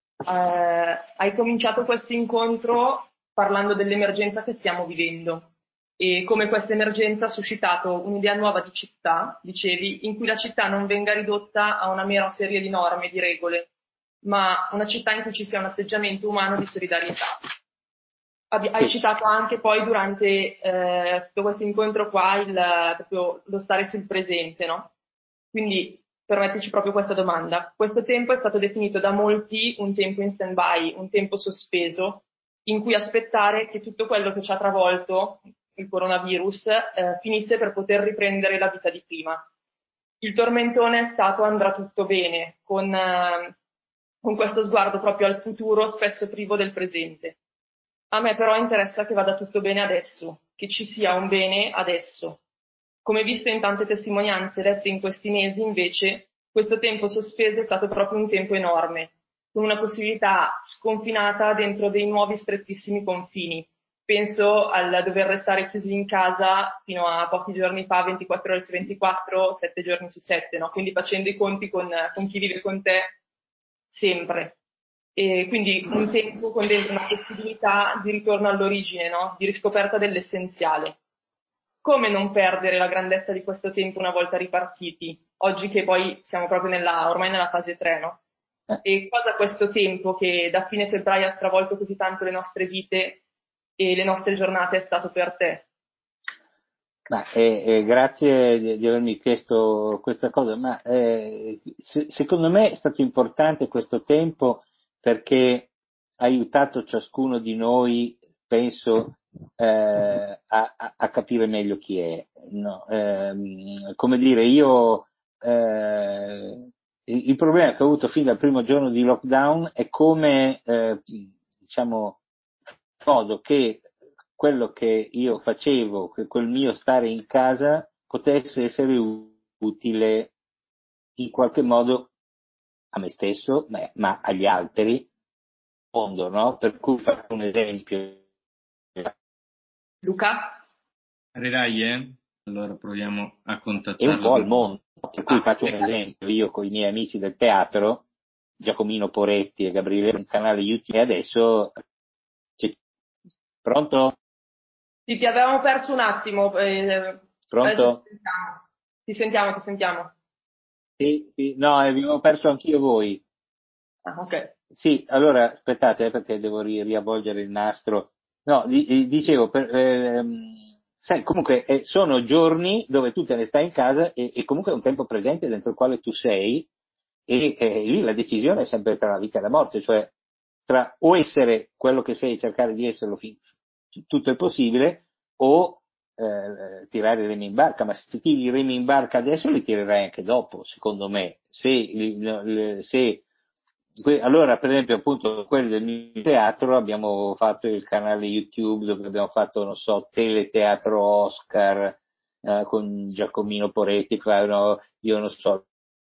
Eh, hai cominciato questo incontro parlando dell'emergenza che stiamo vivendo e come questa emergenza ha suscitato un'idea nuova di città, dicevi, in cui la città non venga ridotta a una mera serie di norme, di regole, ma una città in cui ci sia un atteggiamento umano di solidarietà. Hai Sì. citato anche poi durante eh, tutto questo incontro qua il, proprio lo stare sul presente, no? Quindi permettici proprio questa domanda. Questo tempo è stato definito da molti un tempo in stand-by, un tempo sospeso, in cui aspettare che tutto quello che ci ha travolto, il coronavirus, eh, finisse per poter riprendere la vita di prima. Il tormentone è stato andrà tutto bene, con, eh, con questo sguardo proprio al futuro, spesso privo del presente. A me però interessa che vada tutto bene adesso, che ci sia un bene adesso. Come visto in tante testimonianze lette in questi mesi, invece, questo tempo sospeso è stato proprio un tempo enorme, con una possibilità sconfinata dentro dei nuovi strettissimi confini. Penso al dover restare chiusi in casa fino a pochi giorni fa, ventiquattro ore su ventiquattro, sette giorni su sette, no? Quindi facendo i conti con, con chi vive con te sempre. E quindi un tempo con dentro una possibilità di ritorno all'origine, no? Di riscoperta dell'essenziale. Come non perdere la grandezza di questo tempo una volta ripartiti? Oggi che poi siamo proprio nella, ormai nella fase tre, no? E cosa questo tempo che da fine febbraio ha stravolto così tanto le nostre vite e le nostre giornate è stato per te? Ma, eh, eh, grazie di, di avermi chiesto questa cosa, ma eh, se, secondo me è stato importante questo tempo perché ha aiutato ciascuno di noi, penso, eh, a, a, a capire meglio chi è. No? Eh, come dire, io eh, il, il problema che ho avuto fin dal primo giorno di lockdown è come, eh, diciamo, modo che quello che io facevo, che quel mio stare in casa potesse essere utile in qualche modo a me stesso, ma, ma agli altri, mondo, no? Per cui faccio un esempio. Luca? Aprirei, eh? Allora proviamo a E un contattarlo. po' al mondo, per cui Ah, faccio un esempio, io con i miei amici del teatro, Giacomino Poretti e Gabriele, un canale YouTube, e adesso, pronto? sì, ti avevamo perso un attimo, eh, adesso ti Pronto? sentiamo. Ti sentiamo, ti sentiamo. Sì, sì, no, avevo perso anch'io voi. Ah, ok. Sì, allora aspettate, eh, perché devo ri- riavvolgere il nastro. No, di- di- dicevo, per, ehm, sai, comunque eh, sono giorni dove tu te ne stai in casa e, e comunque è un tempo presente dentro il quale tu sei e eh, lì la decisione è sempre tra la vita e la morte, cioè tra o essere quello che sei e cercare di esserlo fin- tutto il possibile o eh, tirare i remi in barca, ma se tiri i remi in barca adesso li tirerai anche dopo, secondo me. Se, il- se allora, per esempio, appunto, quelli del mio teatro abbiamo fatto il canale YouTube dove abbiamo fatto, non so, teleteatro Oscar eh, con Giacomino Poretti, no, io non so,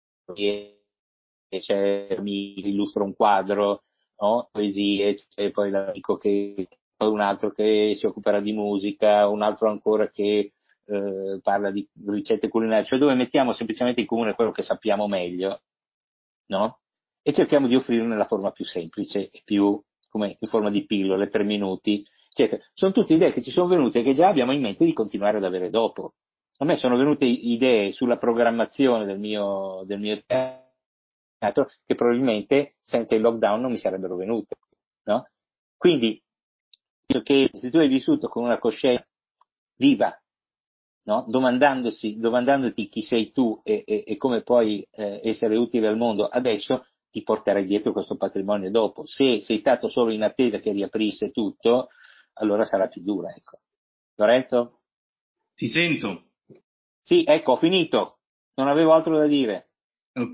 c'è, mi illustra un quadro, no? Poesie, c'è poi l'amico che, poi un altro che si occuperà di musica, un altro ancora che eh, parla di ricette culinarie, cioè dove mettiamo semplicemente in comune quello che sappiamo meglio, no? E cerchiamo di offrirlo nella forma più semplice e più, come in forma di pillole per minuti. Cioè, sono tutte idee che ci sono venute e che già abbiamo in mente di continuare ad avere dopo. A me sono venute idee sulla programmazione del mio, del mio teatro che probabilmente senza il lockdown non mi sarebbero venute, no? Quindi, che se tu hai vissuto con una coscienza viva, no? Domandandosi, domandandoti chi sei tu e, e, e come puoi eh, essere utile al mondo adesso, ti porterai dietro questo patrimonio dopo. Se sei stato solo in attesa che riaprisse tutto, allora sarà più dura, ecco. Lorenzo? Ti sento. Sì, ecco, ho finito. Non avevo altro da dire. Ok.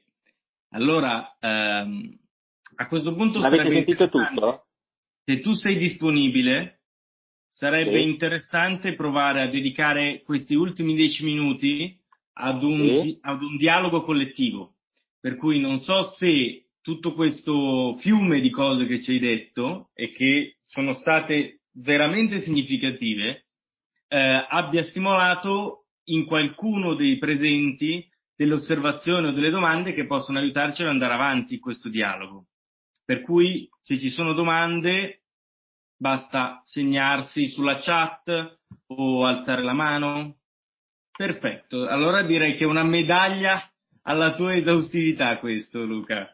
Allora, ehm, a questo punto L'avete sarebbe sentito interessante, tutto? se tu sei disponibile, sarebbe Sì, interessante provare a dedicare questi ultimi dieci minuti ad un, sì, di- ad un dialogo collettivo. Per cui non so se tutto questo fiume di cose che ci hai detto e che sono state veramente significative, eh, abbia stimolato in qualcuno dei presenti delle osservazioni o delle domande che possono aiutarci ad andare avanti in questo dialogo. Per cui, se ci sono domande, basta segnarsi sulla chat o alzare la mano. Perfetto, allora direi che è una medaglia alla tua esaustività questo, Luca.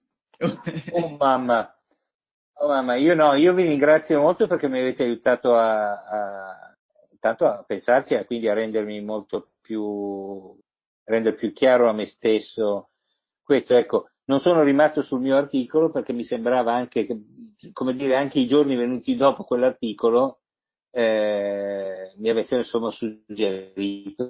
oh mamma, oh mamma, io no, io vi ringrazio molto perché mi avete aiutato a, a, tanto a pensarci e quindi a rendermi molto più, rendere più chiaro a me stesso questo, ecco, non sono rimasto sul mio articolo perché mi sembrava anche, che, come dire, anche i giorni venuti dopo quell'articolo eh, mi avessero insomma suggerito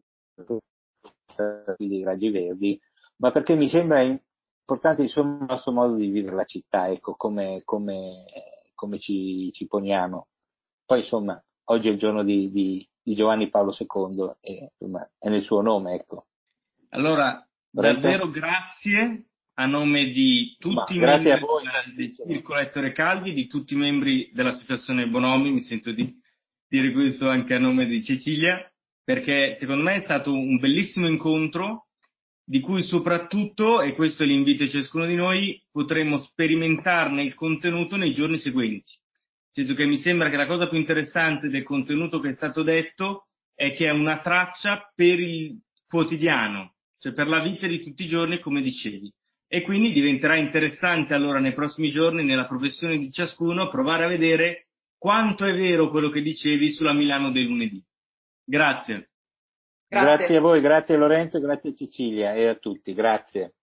dei raggi verdi, ma perché mi sembra importante insomma il nostro modo di vivere la città, ecco, come, come, come ci, ci poniamo. Poi insomma, oggi è il giorno di, di, di Giovanni Paolo secondo e insomma, è nel suo nome, ecco. Allora, Lorenzo? davvero grazie a nome di Ma tutti i grazie a membri voi del, del tantissimo. Circolo Ettore Calvi, di tutti i membri dell'Associazione Bonomi, mi sento di dire questo anche a nome di Cecilia, perché secondo me è stato un bellissimo incontro di cui soprattutto, e questo è l'invito a ciascuno di noi, potremo sperimentarne il contenuto nei giorni seguenti. Nel senso che mi sembra che la cosa più interessante del contenuto che è stato detto è che è una traccia per il quotidiano, cioè per la vita di tutti i giorni, come dicevi. E quindi diventerà interessante allora nei prossimi giorni, nella professione di ciascuno, provare a vedere quanto è vero quello che dicevi sulla Milano del lunedì. Grazie. Grazie a Grazie. voi, grazie a Lorenzo, grazie a Cecilia e a tutti, grazie.